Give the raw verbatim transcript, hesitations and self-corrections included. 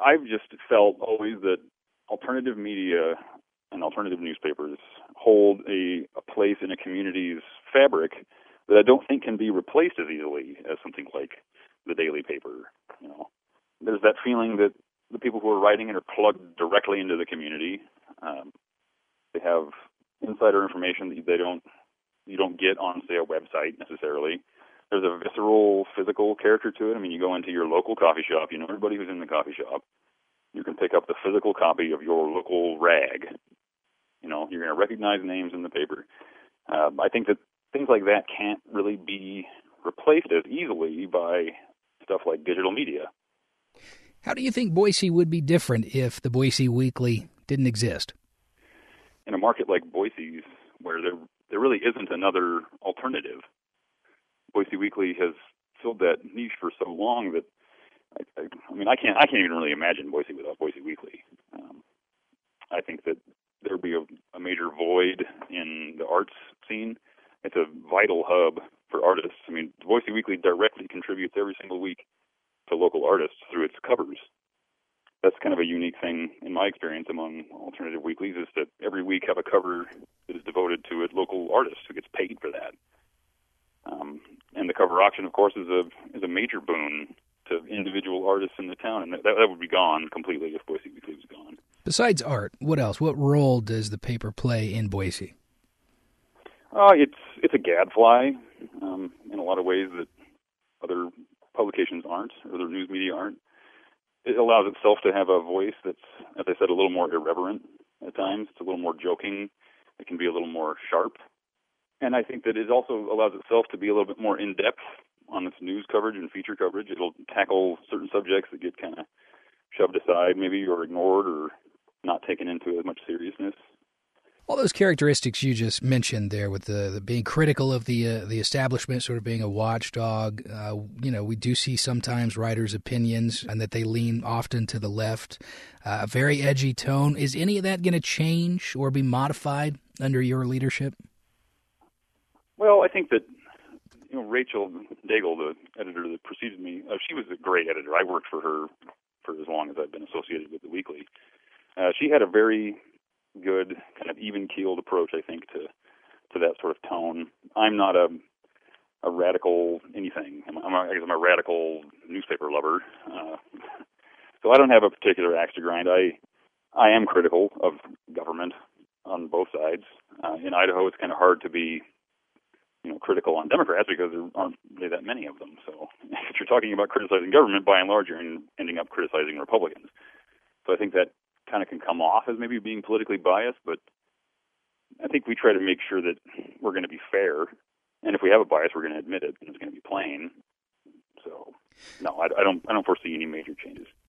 I've just felt always that alternative media and alternative newspapers hold a, a place in a community's fabric that I don't think can be replaced as easily as something like the daily paper. You know, there's that feeling that the people who are writing it are plugged directly into the community. Um, they have insider information that they don't you don't get on, say, a website necessarily. There's a visceral, physical character to it. I mean, you go into your local coffee shop, you know everybody who's in the coffee shop. You can pick up the physical copy of your local rag. You know, you're going to recognize names in the paper. Uh, I think that things like that can't really be replaced as easily by stuff like digital media. How do you think Boise would be different if the Boise Weekly didn't exist? In a market like Boise's, where there there really isn't another alternative, Boise Weekly has filled that niche for so long that I, I, I mean I can't I can't even really imagine Boise without Boise Weekly. Um, I think that there would be a, a major void in the arts scene. It's a vital hub for artists. I mean, Boise Weekly directly contributes every single week to local artists through its covers. That's kind of a unique thing in my experience among alternative weeklies, is that every week have a cover that is devoted to a local artist who gets paid for that. Um, and the cover auction, of course, is a is a major boon to individual artists in the town, and that, that would be gone completely if Boise Weekly was gone. Besides art, what else? What role does the paper play in Boise? Uh, it's it's a gadfly um, in a lot of ways that other publications aren't, or other news media aren't. It allows itself to have a voice that's, as I said, a little more irreverent at times. It's a little more joking. It can be a little more sharp. And I think that it also allows itself to be a little bit more in-depth on its news coverage and feature coverage. It'll tackle certain subjects that get kind of shoved aside maybe, or ignored, or not taken into as much seriousness. All those characteristics you just mentioned there, with the, the being critical of the uh, the establishment, sort of being a watchdog, uh, you know, we do see sometimes writers' opinions and that they lean often to the left, uh, a very edgy tone. Is any of that going to change or be modified under your leadership? Well, I think that, you know, Rachel Daigle, the editor that preceded me, uh, she was a great editor. I worked for her for as long as I've been associated with the Weekly. Uh, she had a very good, kind of even-keeled approach, I think, to to that sort of tone. I'm not a a radical anything. I'm, I'm a, I guess I'm a radical newspaper lover. Uh, so I don't have a particular axe to grind. I I am critical of government on both sides. Uh, in Idaho, it's kind of hard to be, you know, critical on Democrats because there aren't really that many of them. So if you're talking about criticizing government, by and large, you're ending up criticizing Republicans. So I think that kind of can come off as maybe being politically biased, but I think we try to make sure that we're going to be fair, and if we have a bias, we're going to admit it, and it's going to be plain. So, no, I, I don't. I don't foresee any major changes.